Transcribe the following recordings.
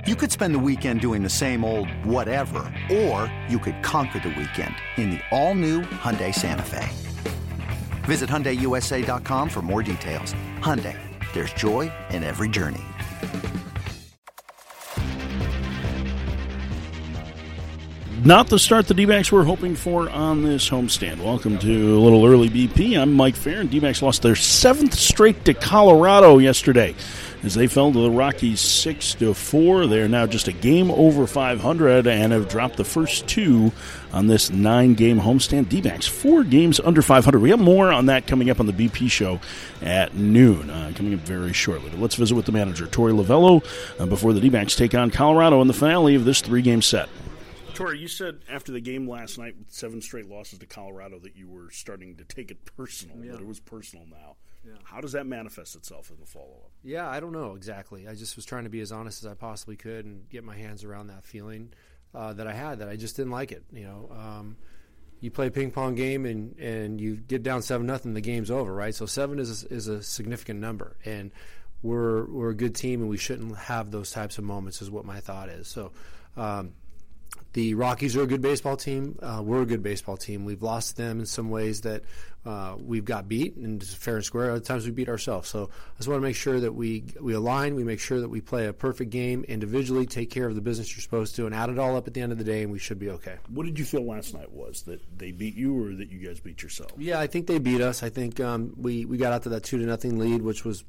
You could spend the weekend doing the same old whatever, or you could conquer the weekend in the all-new Hyundai Santa Fe. Visit HyundaiUSA.com for more details. Hyundai, there's joy in every journey. Not the start the D-backs were hoping for on this homestand. Welcome to a little early BP. I'm Mike Fair, and D-backs lost their 7th straight to Colorado yesterday as they fell to the Rockies 6-4. They are now just a game over 500 and have dropped the first 2 on this 9-game homestand. D-backs 4 games under 500. We have more on that coming up on the BP show at noon, coming up very shortly. But let's visit with the manager, Torey Lovullo, before the D-backs take on Colorado in the finale of this 3-game set. Torey, you said after the game last night with 7 straight losses to Colorado that you were starting to take it personal, that it was personal now. Yeah. How does that manifest itself in the follow-up? Yeah, I don't know exactly. I just was trying to be as honest as I possibly could and get my hands around that feeling that I had, that I just didn't like it. You play a ping-pong game and you get down 7-0, the game's over, right? So 7 is a significant number, and we're a good team, and we shouldn't have those types of moments is what my thought is. So the Rockies are a good baseball team. We're a good baseball team. We've lost them in some ways that we've got beat, and it's fair and square. Other times we beat ourselves. So I just want to make sure that we align. We make sure that we play a perfect game individually, take care of the business you're supposed to, and add it all up at the end of the day, and we should be okay. What did you feel last night was? That they beat you, or that you guys beat yourself? Yeah, I think they beat us. I think we got out to that 2-0 lead, which was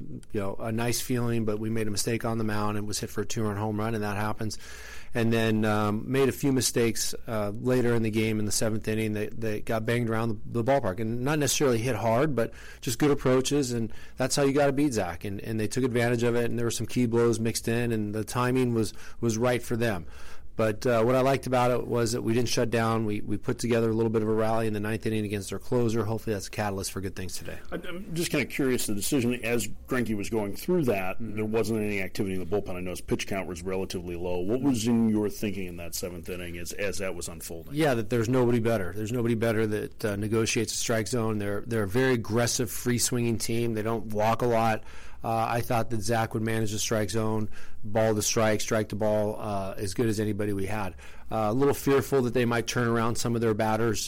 a nice feeling, but we made a mistake on the mound and was hit for a 2-run home run, and that happens. And then made a few mistakes later in the game in the 7th inning that got banged around the ballpark. And not necessarily hit hard, but just good approaches. And that's how you got to beat Zach. And they took advantage of it, and there were some key blows mixed in, and the timing was right for them. But what I liked about it was that we didn't shut down. We put together a little bit of a rally in the 9th inning against our closer. Hopefully that's a catalyst for good things today. I'm just kind of curious, the decision, as Greinke was going through that, there wasn't any activity in the bullpen. I know his pitch count was relatively low. What was in your thinking in that 7th inning as that was unfolding? Yeah, that there's nobody better. There's nobody better that negotiates a strike zone. They're a very aggressive, free-swinging team. They don't walk a lot. I thought that Zach would manage the strike zone, ball the strike the ball as good as anybody we had. A little fearful that they might turn around some of their batters.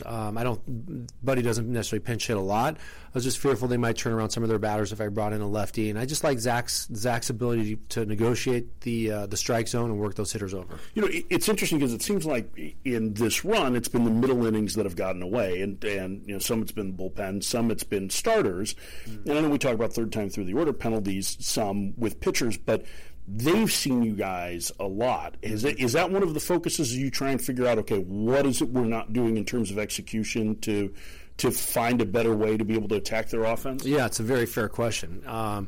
Buddy doesn't necessarily pinch hit a lot. I was just fearful they might turn around some of their batters if I brought in a lefty. And I just like Zach's ability to negotiate the strike zone and work those hitters over. It's interesting because it seems like in this run, it's been the middle innings that have gotten away, and some it's been bullpen, some it's been starters. And I know we talk about third time through the order penalties, some with pitchers, but they've seen you guys a lot. Is that one of the focuses you try and figure out, okay, what is it we're not doing in terms of execution to find a better way to be able to attack their offense? Yeah, it's a very fair question.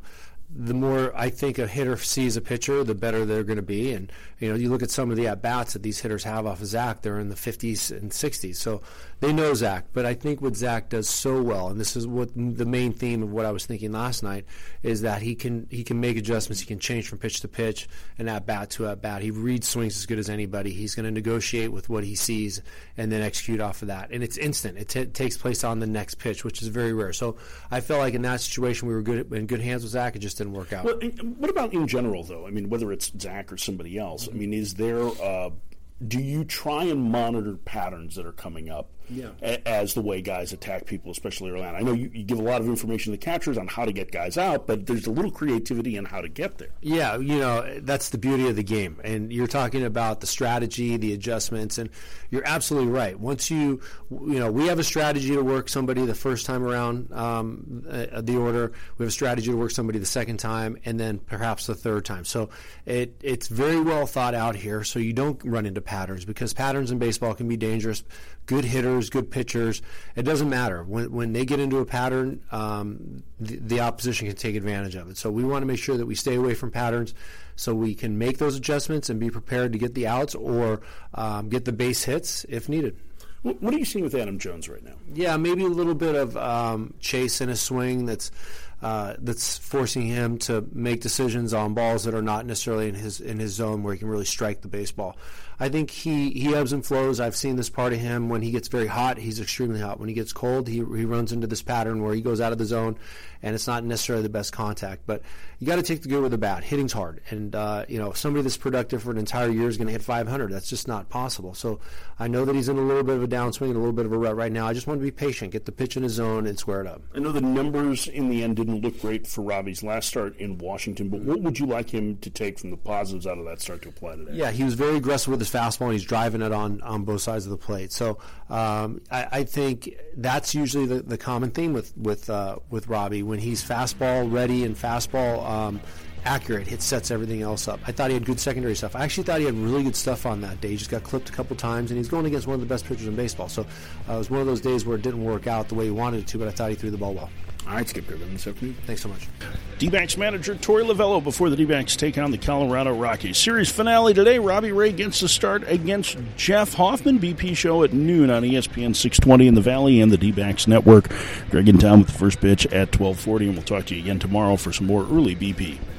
The more I think a hitter sees a pitcher, the better they're going to be. And, you look at some of the at-bats that these hitters have off of Zach, they're in the 50s and 60s. So they know Zach. But I think what Zach does so well, and this is what the main theme of what I was thinking last night, is that he can make adjustments. He can change from pitch to pitch and at-bat to at-bat. He reads swings as good as anybody. He's going to negotiate with what he sees and then execute off of that. And it's instant. It takes place on the next pitch, which is very rare. So I felt like in that situation we were in good hands with Zach. It just didn't work out. Well, what about in general, though? I mean, whether it's Zach or somebody else, I mean, is there do you try and monitor patterns that are coming up as the way guys attack people, especially early on? I know you give a lot of information to the catchers on how to get guys out, but there's a little creativity in how to get there. Yeah, that's the beauty of the game. And you're talking about the strategy, the adjustments, and you're absolutely right. Once we have a strategy to work somebody the first time around the order. We have a strategy to work somebody the second time, and then perhaps the third time. So it's very well thought out here, so you don't run into patterns, because patterns in baseball can be dangerous. Good hitters, good pitchers, it doesn't matter. When they get into a pattern, the opposition can take advantage of it. So we want to make sure that we stay away from patterns so we can make those adjustments and be prepared to get the outs or get the base hits if needed. What are you seeing with Adam Jones right now? Yeah, maybe a little bit of chase in a swing that's that's forcing him to make decisions on balls that are not necessarily in his zone where he can really strike the baseball. I think he ebbs and flows. I've seen this part of him. When he gets very hot, he's extremely hot. When he gets cold, he runs into this pattern where he goes out of the zone, and it's not necessarily the best contact. But you got to take the good with the bad. Hitting's hard, and somebody that's productive for an entire year is going to hit 500. That's just not possible. So I know that he's in a little bit of a downswing and a little bit of a rut right now. I just want to be patient, get the pitch in his zone, and square it up. I know the numbers in the end didn't look great for Robbie's last start in Washington, but what would you like him to take from the positives out of that start to apply today? Yeah, he was very aggressive with his fastball, and he's driving it on both sides of the plate. So I think that's usually the common theme with Robbie. When he's fastball ready and fastball accurate, it sets everything else up. I thought he had good secondary stuff. I actually thought he had really good stuff on that day. He just got clipped a couple times, and he's going against one of the best pitchers in baseball. So it was one of those days where it didn't work out the way he wanted it to, but I thought he threw the ball well. All right, Skip Goodman this afternoon. Thanks so much. D-backs manager Torey Lovullo before the D-backs take on the Colorado Rockies. Series finale today. Robbie Ray gets the start against Jeff Hoffman. BP show at noon on ESPN 620 in the Valley and the D-backs network. Greg in town with the first pitch at 12:40, and we'll talk to you again tomorrow for some more early BP.